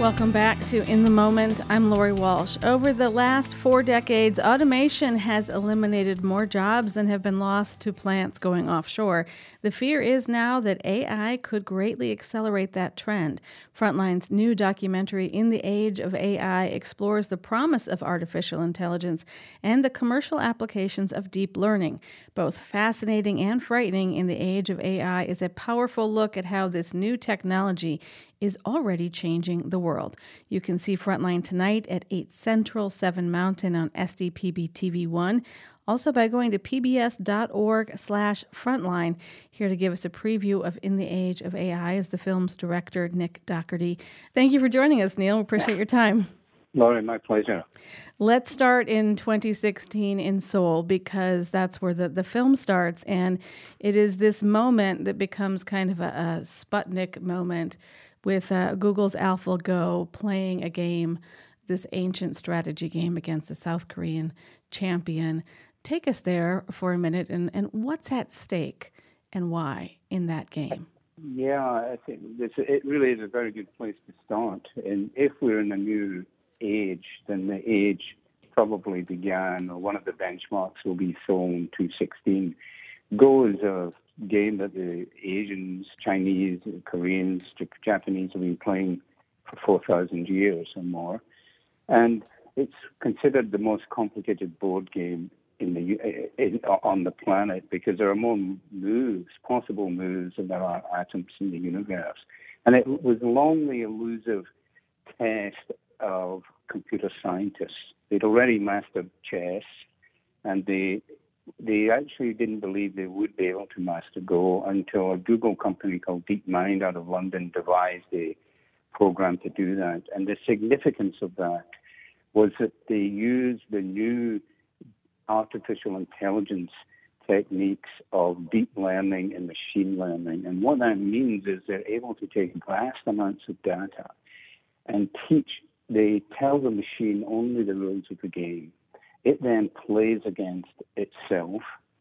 Welcome back to In the Moment. I'm Lori Walsh. Over the last 4 decades, automation has eliminated more jobs than have been lost to plants going offshore. The fear is now that AI could greatly accelerate that trend. Frontline's new documentary, In the Age of AI, explores the promise of artificial intelligence and the commercial applications of deep learning. Both fascinating and frightening, In the Age of AI is a powerful look at how this new technology is already changing the world. You can see Frontline tonight at 8 Central, 7 Mountain on SDPB TV1. Also by going to pbs.org/frontline. Here to give us a preview of In the Age of AI is the film's director, Nick Doherty. Thank you for joining us, Neil. We appreciate your time. Laurie, my pleasure. Let's start in 2016 in Seoul, because that's where the film starts. And it is this moment that becomes kind of a Sputnik moment with Google's AlphaGo playing a game, this ancient strategy game against a South Korean champion. Take us there for a minute, and what's at stake and why in that game? Yeah, I think it really is a very good place to start. And if we're in a new age, then the age probably began, or one of the benchmarks will be Seoul in 2016. Go is a game that the Asians, Chinese, Koreans, Japanese have been playing for 4,000 years or more. And it's considered the most complicated board game on the planet, because there are more possible moves, than there are atoms in the universe. And it was long the elusive test of computer scientists. They'd already mastered chess, and they actually didn't believe they would be able to master Go until a Google company called DeepMind out of London devised a program to do that. And the significance of that was that they used the new artificial intelligence techniques of deep learning and machine learning. And what that means is they're able to take vast amounts of data and they tell the machine only the rules of the game. It then plays against itself,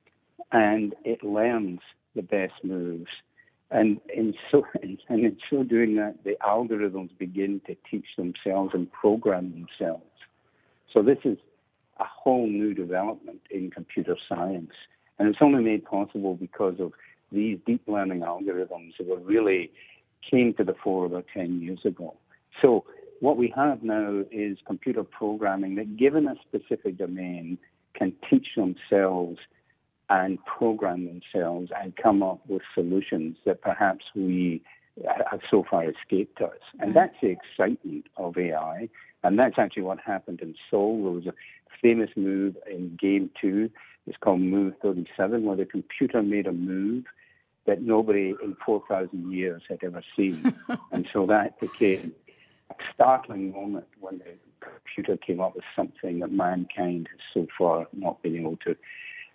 and it learns the best moves. And in so doing that, the algorithms begin to teach themselves and program themselves. So this is a whole new development in computer science. And it's only made possible because of these deep learning algorithms that really came to the fore about 10 years ago. So what we have now is computer programming that, given a specific domain, can teach themselves and program themselves and come up with solutions that perhaps we have so far escaped us. And that's the excitement of AI. And that's actually what happened in Seoul. There was a famous move in Game 2. It's called Move 37, where the computer made a move that nobody in 4,000 years had ever seen. And so that became a startling moment when the computer came up with something that mankind has so far not been able to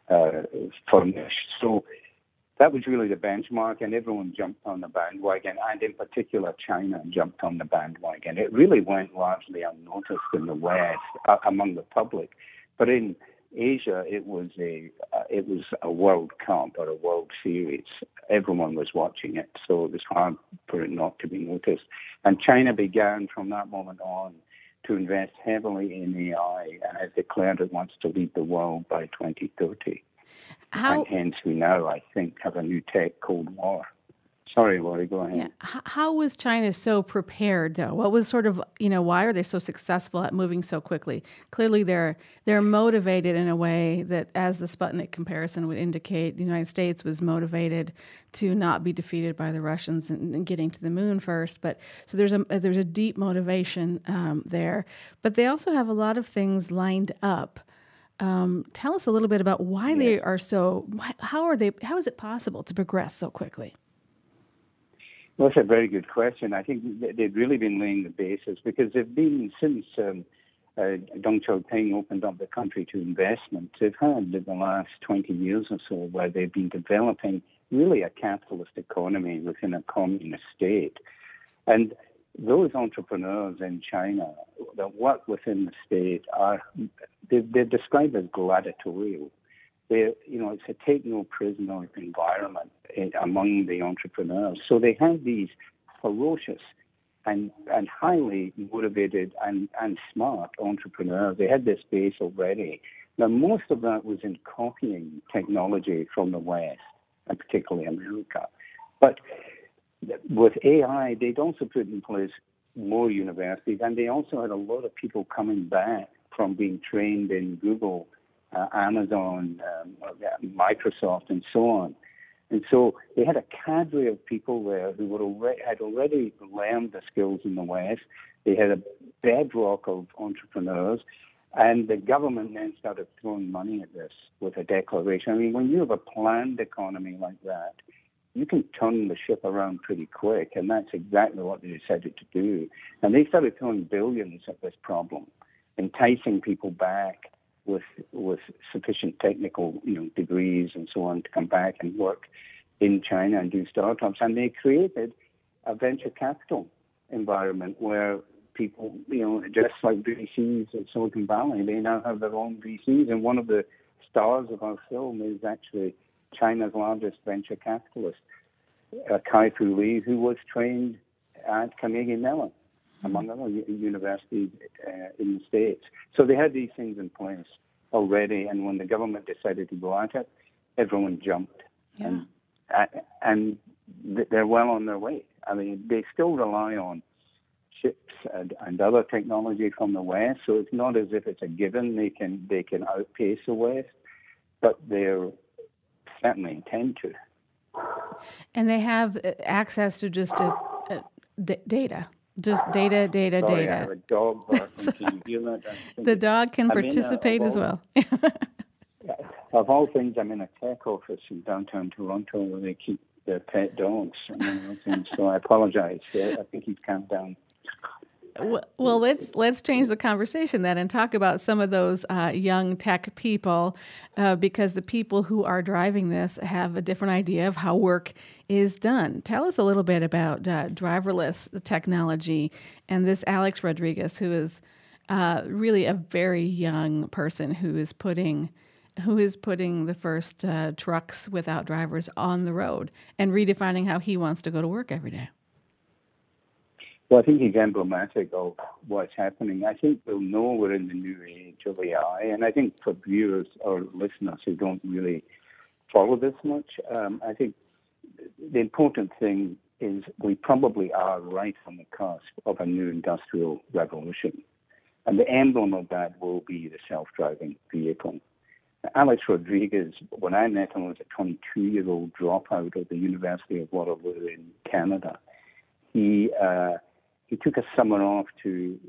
furnish. So that was really the benchmark, and everyone jumped on the bandwagon, and in particular China jumped on the bandwagon. It really went largely unnoticed in the West among the public, but in Asia it was a World Cup or a World Series. Everyone was watching it, so it was hard for it not to be noticed. And China began from that moment on to invest heavily in AI and has declared it wants to lead the world by 2030. And hence we now, I think, have a new tech Cold War. Sorry, Lori, go ahead. Yeah. How was China so prepared, though? What was sort of, why are they so successful at moving so quickly? Clearly, they're motivated in a way that, as the Sputnik comparison would indicate, the United States was motivated to not be defeated by the Russians and getting to the moon first. But so there's a deep motivation there. But they also have a lot of things lined up. Tell us a little bit about why they are so. How is it possible to progress so quickly? Well, that's a very good question. I think they've really been laying the basis, because they've been, since Deng Xiaoping opened up the country to investment, they've had in the last 20 years or so where they've been developing really a capitalist economy within a communist state. And those entrepreneurs in China that work within the state they're described as gladiatorial. It's a take-no-prisoner environment among the entrepreneurs. So they have these ferocious and highly motivated and smart entrepreneurs. They had this base already. Now, most of that was in copying technology from the West, and particularly America. But with AI, they'd also put in place more universities, and they also had a lot of people coming back from being trained in Google, Amazon, Microsoft, and so on. And so they had a cadre of people there who had already learned the skills in the West. They had a bedrock of entrepreneurs, and the government then started throwing money at this with a declaration. I mean, when you have a planned economy like that, you can turn the ship around pretty quick, and that's exactly what they decided to do. And they started throwing billions at this problem, enticing people back with sufficient technical degrees and so on to come back and work in China and do startups. And they created a venture capital environment where people, just like VCs in Silicon Valley, they now have their own VCs. And one of the stars of our film is actually China's largest venture capitalist, Kai-Fu Lee, who was trained at Carnegie Mellon, among other universities in the States. So they had these things in place already, and when the government decided to go at it, everyone jumped. Yeah. And they're well on their way. I mean, they still rely on chips and other technology from the West, so it's not as if it's a given they can outpace the West, but they're certainly intend to. And they have access to just data. Just data. I have a dog barking. Can you hear that? The dog can participate as well. Of all things, I'm in a tech office in downtown Toronto where they keep their pet dogs. So I apologize. I think he's calmed down. Well, let's change the conversation then and talk about some of those young tech people, because the people who are driving this have a different idea of how work is done. Tell us a little bit about driverless technology and this Alex Rodriguez, who is really a very young person who is putting the first trucks without drivers on the road and redefining how he wants to go to work every day. Well, I think he's emblematic of what's happening. I think we'll know we're in the new age of AI, and I think for viewers or listeners who don't really follow this much, I think the important thing is we probably are right on the cusp of a new industrial revolution. And the emblem of that will be the self-driving vehicle. Alex Rodriguez, when I met him, was a 22-year-old dropout of the University of Waterloo in Canada. He took a summer off to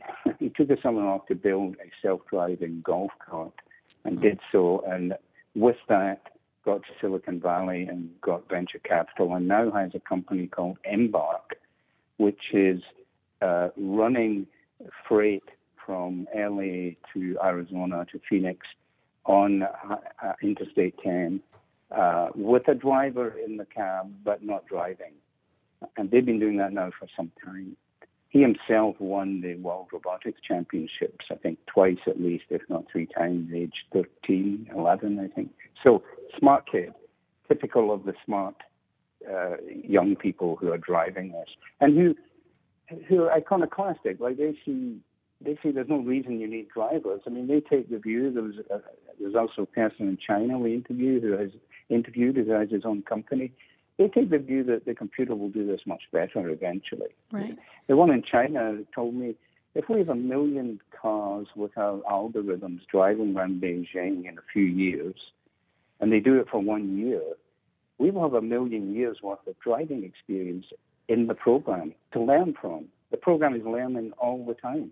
build a self-driving golf cart, and did so. And with that, got to Silicon Valley and got venture capital, and now has a company called Embark, which is running freight from LA to Arizona to Phoenix on Interstate 10 with a driver in the cab, but not driving. And they've been doing that now for some time. He himself won the World Robotics Championships, I think twice at least, if not three times, age 13, 11, I think. So, smart kid, typical of the smart young people who are driving this, and who are iconoclastic. Like they see there's no reason you need drivers. I mean, they take the view. There's also a person in China we interviewed who has his own company. They take the view that the computer will do this much better eventually. Right. The one in China told me, if we have 1 million cars with our algorithms driving around Beijing in a few years, and they do it for 1 year, we will have 1 million years worth of driving experience in the program to learn from. The program is learning all the time.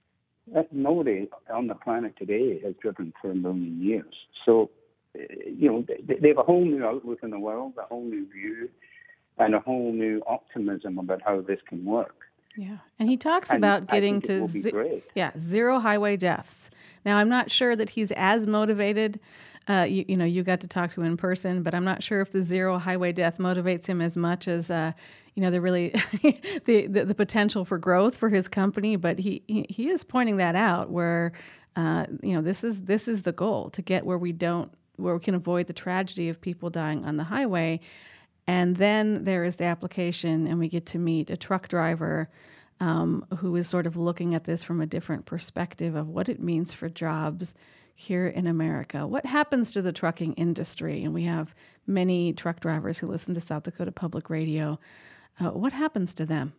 Nobody on the planet today has driven for 1 million years. So, they have a whole new outlook in the world, a whole new view, and a whole new optimism about how this can work. Yeah, and he talks about getting to zero highway deaths. Now, I'm not sure that he's as motivated. You got to talk to him in person, but I'm not sure if the zero highway death motivates him as much as the really the potential for growth for his company. But he is pointing that out where this is the goal, to get where we can avoid the tragedy of people dying on the highway. And then there is the application, and we get to meet a truck driver who is sort of looking at this from a different perspective of what it means for jobs here in America. What happens to the trucking industry? And we have many truck drivers who listen to South Dakota Public Radio. What happens to them?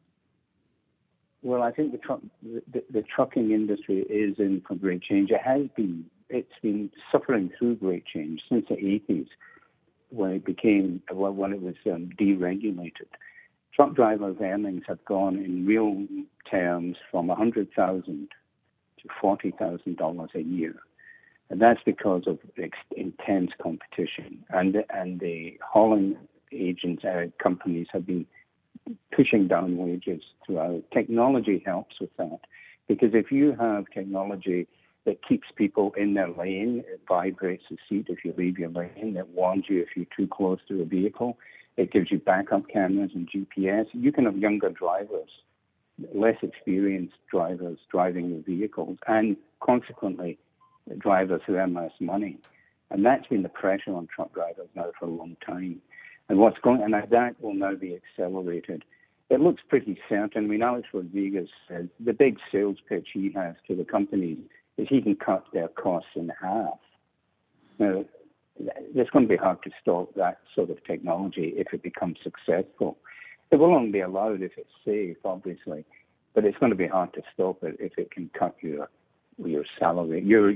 Well, I think the trucking industry is in for great change. It's been suffering through great change since the 80s. When it was deregulated, truck drivers' earnings have gone in real terms from $100,000 to $40,000 a year, and that's because of intense competition. And the hauling agents, companies have been pushing down wages throughout. Technology helps with that, because if you have technology that keeps people in their lane, it vibrates the seat if you leave your lane, it warns you if you're too close to a vehicle, it gives you backup cameras and GPS. You can have younger drivers, less experienced drivers driving the vehicles, and consequently drivers who earn less money. And that's been the pressure on truck drivers now for a long time. And that will now be accelerated. It looks pretty certain. I mean, Alex Rodriguez says the big sales pitch he has to the companies is he can cut their costs in half. Now, it's going to be hard to stop that sort of technology if it becomes successful. It will only be allowed if it's safe, obviously, but it's going to be hard to stop it if it can cut your salary, your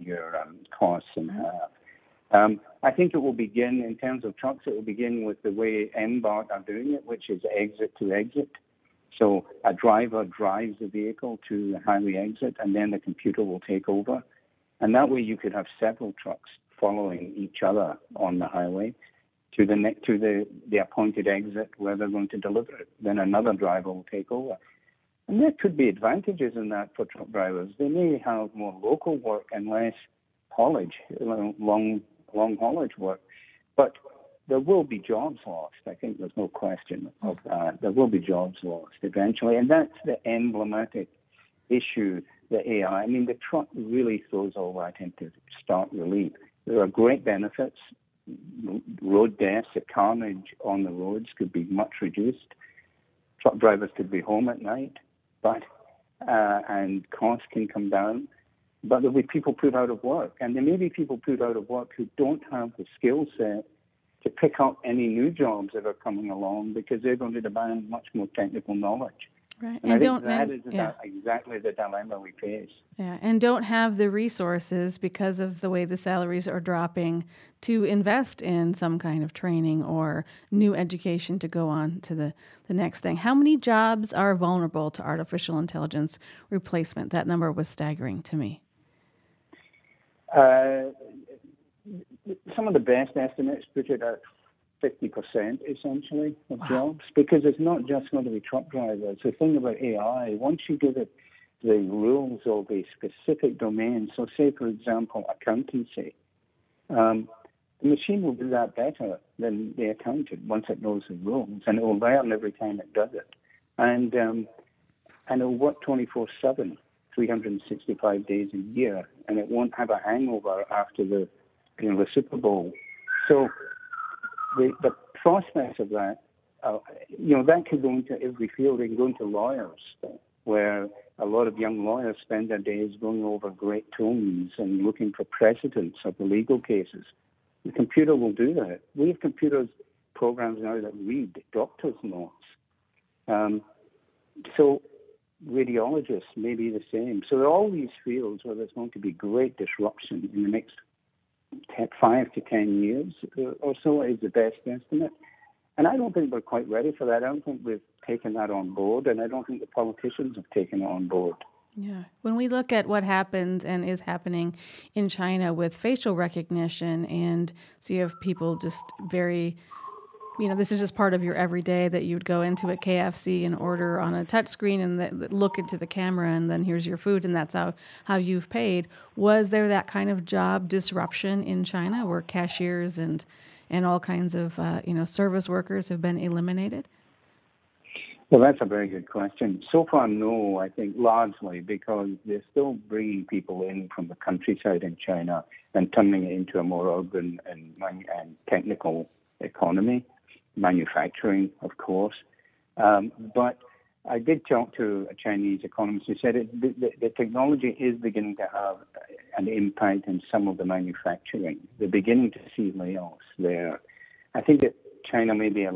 costs in half. I think it will begin, in terms of trucks, it will begin with the way Embark are doing it, which is exit to exit. So a driver drives the vehicle to the highway exit, and then the computer will take over. And that way you could have several trucks following each other on the highway to the appointed exit where they're going to deliver it. Then another driver will take over. And there could be advantages in that for truck drivers. They may have more local work and less haulage, long haulage work. But there will be jobs lost. I think there's no question of that. There will be jobs lost eventually. And that's the emblematic issue, the AI. I mean, the truck really throws all that into stark relief. There are great benefits. Road deaths, the carnage on the roads could be much reduced. Truck drivers could be home at night, and costs can come down. But there'll be people put out of work. And there may be people put out of work who don't have the skill set to pick up any new jobs that are coming along, because they're going to demand much more technical knowledge. Right. And I think that is exactly the dilemma we face. Yeah, and don't have the resources because of the way the salaries are dropping to invest in some kind of training or new education to go on to the next thing. How many jobs are vulnerable to artificial intelligence replacement? That number was staggering to me. Some of the best estimates put it at 50% essentially of jobs, because it's not just going to be truck drivers. The thing about AI, once you give it the rules of a specific domain, so say, for example, accountancy, the machine will do that better than the accountant once it knows the rules, and it will learn every time it does it. And it will work 24/7, 365 days a year, and it won't have a hangover after the Super Bowl. So the prospects of that, that could go into every field. It can go into lawyers, where a lot of young lawyers spend their days going over great tomes and looking for precedents of the legal cases. The computer will do that. We have programs now that read doctors' notes. So radiologists may be the same. So there are all these fields where there's going to be great disruption in the next 5 to 10 years or so is the best estimate. And I don't think we're quite ready for that. I don't think we've taken that on board, and I don't think the politicians have taken it on board. Yeah. When we look at what happens and is happening in China with facial recognition, and so you have people just very, this is just part of your everyday, that you'd go into a KFC and order on a touch screen and look into the camera, and then here's your food, and that's how you've paid. Was there that kind of job disruption in China where cashiers and all kinds of service workers have been eliminated? Well, that's a very good question. So far, no, I think largely because they're still bringing people in from the countryside in China and turning it into a more urban and technical economy. manufacturing, of course. But I did talk to a Chinese economist who said the technology is beginning to have an impact in some of the manufacturing. They're beginning to see layoffs there. I think that China may be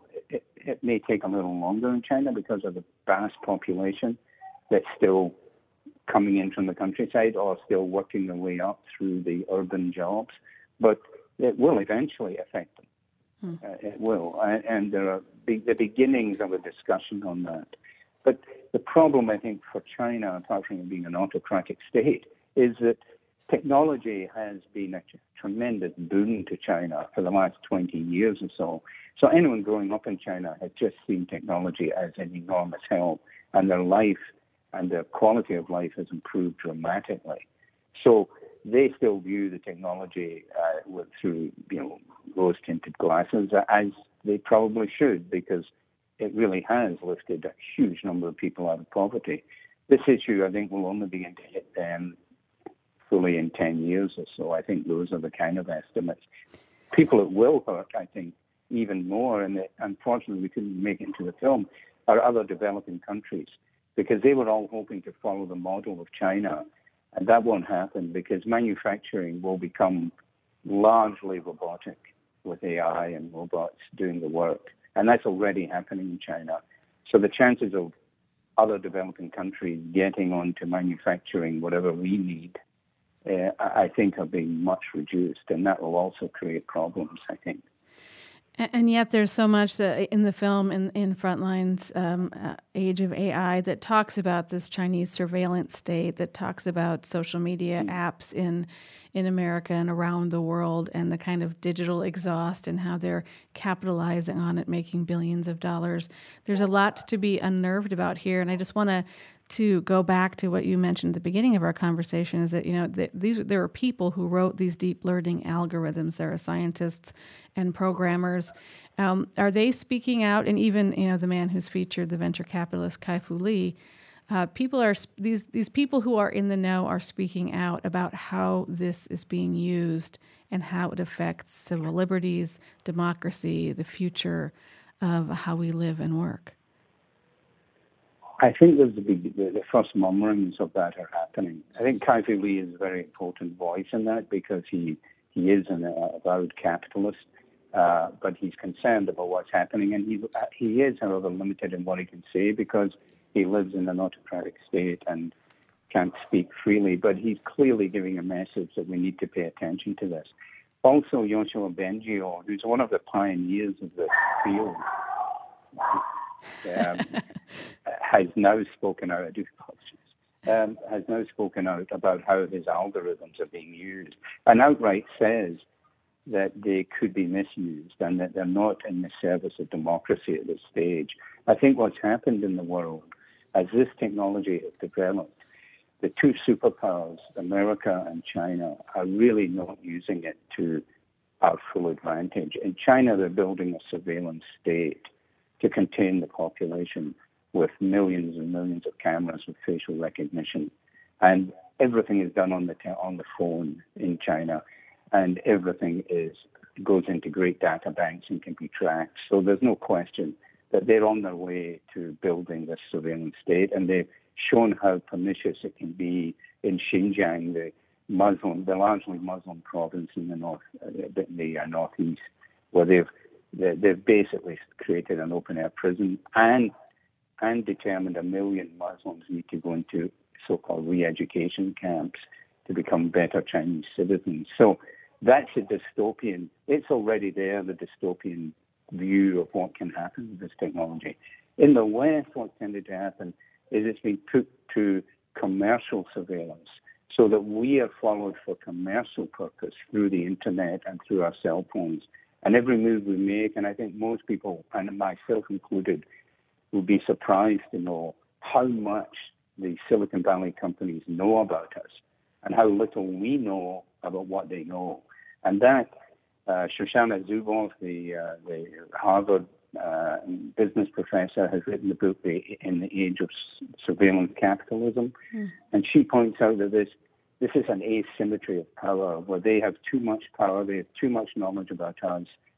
it may take a little longer in China because of the vast population that's still coming in from the countryside or still working their way up through the urban jobs. But it will eventually affect them. It will. And there are the beginnings of a discussion on that. But the problem, I think, for China, apart from being an autocratic state, is that technology has been a tremendous boon to China for the last 20 years or so. So anyone growing up in China has just seen technology as an enormous help, and their life and their quality of life has improved dramatically. So they still view the technology through rose-tinted glasses, as they probably should, because it really has lifted a huge number of people out of poverty. This issue, I think, will only begin to hit them fully in 10 years or so. I think those are the kind of estimates. People it will hurt, I think, even more, and unfortunately we couldn't make it into the film, are other developing countries, because they were all hoping to follow the model of China, and that won't happen because manufacturing will become largely robotic with AI and robots doing the work. And that's already happening in China. So the chances of other developing countries getting onto manufacturing whatever we need, I think, are being much reduced. And that will also create problems, I think. And yet there's so much in the film, in Frontline's Age of AI, that talks about this Chinese surveillance state, that talks about social media apps in America and around the world, and the kind of digital exhaust and how they're capitalizing on it, making billions of dollars. There's a lot to be unnerved about here, and I just want to go back to what you mentioned at the beginning of our conversation, is that there are people who wrote these deep learning algorithms. There are scientists and programmers. Are they speaking out? And even the man who's featured, the venture capitalist Kai-Fu Lee, these people who are in the know are speaking out about how this is being used and how it affects civil liberties, democracy, the future of how we live and work. I think the first murmurings of that are happening. I think Kai-Fu Lee is a very important voice in that, because he is an avowed capitalist, but he's concerned about what's happening, and he is, however, limited in what he can say because he lives in an autocratic state and can't speak freely. But he's clearly giving a message that we need to pay attention to this. Also, Yoshua Bengio, who's one of the pioneers of this field, has now spoken out. I do apologize. Has now spoken out about how his algorithms are being used, and outright says that they could be misused and that they're not in the service of democracy at this stage. I think what's happened in the world, as this technology has developed, the two superpowers, America and China, are really not using it to our full advantage. In China, they're building a surveillance state to contain the population with millions and millions of cameras with facial recognition. And everything is done on the phone in China, and everything goes into great data banks and can be tracked. So there's no question that they're on their way to building this surveillance state, and they've shown how pernicious it can be in Xinjiang, the largely Muslim province in the northeast, where they've basically created an open-air prison and determined 1 million Muslims need to go into so-called re-education camps to become better Chinese citizens. So that's a dystopian, it's already there, the dystopian view of what can happen with this technology. In the West, what's tended to happen is it's been put to commercial surveillance, so that we are followed for commercial purpose through the internet and through our cell phones. And every move we make, and I think most people, and myself included, will be surprised to know how much the Silicon Valley companies know about us and how little we know about what they know. And that, Shoshana Zuboff, the Harvard business professor, has written the book In the Age of Surveillance Capitalism. And she points out that this is an asymmetry of power, where they have too much power, they have too much knowledge about us,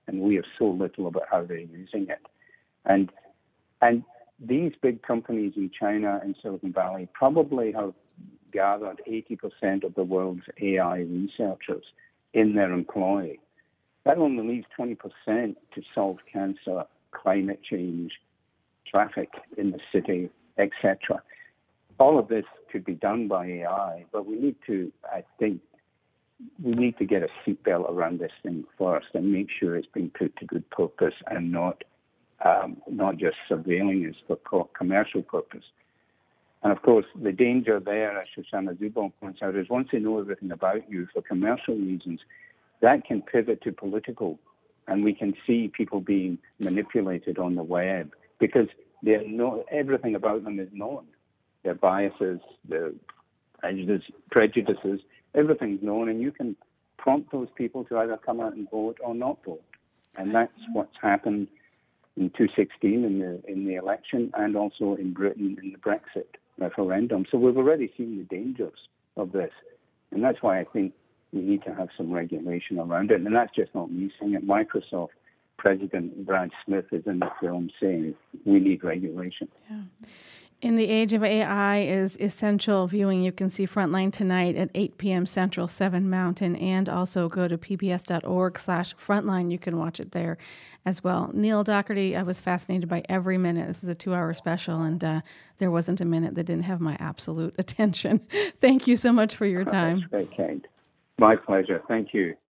and we have so little about how they're using it. And these big companies in China and Silicon Valley probably have gathered 80% of the world's AI researchers in their employ. That only leaves 20% to solve cancer, climate change, traffic in the city, etc. All of this could be done by AI, but we need to, I think, we need to get a seatbelt around this thing first and make sure it's being put to good purpose and not just surveilling us for commercial purpose. And of course, the danger there, as Shoshana Zuboff points out, is once they know everything about you for commercial reasons, that can pivot to political, and we can see people being manipulated on the web because everything about them is known. Their biases, their prejudices, everything's known, and you can prompt those people to either come out and vote or not vote. And that's what's happened in 2016 in the election, and also in Britain in the Brexit referendum. So we've already seen the dangers of this, and that's why I think we need to have some regulation around it. And that's just not me saying it. Microsoft President Brad Smith is in the film saying we need regulation. Yeah. In the age of AI is essential viewing. You can see Frontline tonight at 8 p.m. Central, 7 Mountain, and also go to pbs.org/frontline. You can watch it there as well. Neil Dougherty, I was fascinated by every minute. This is a 2-hour special, and there wasn't a minute that didn't have my absolute attention. Thank you so much for your time. That's very kind. My pleasure. Thank you.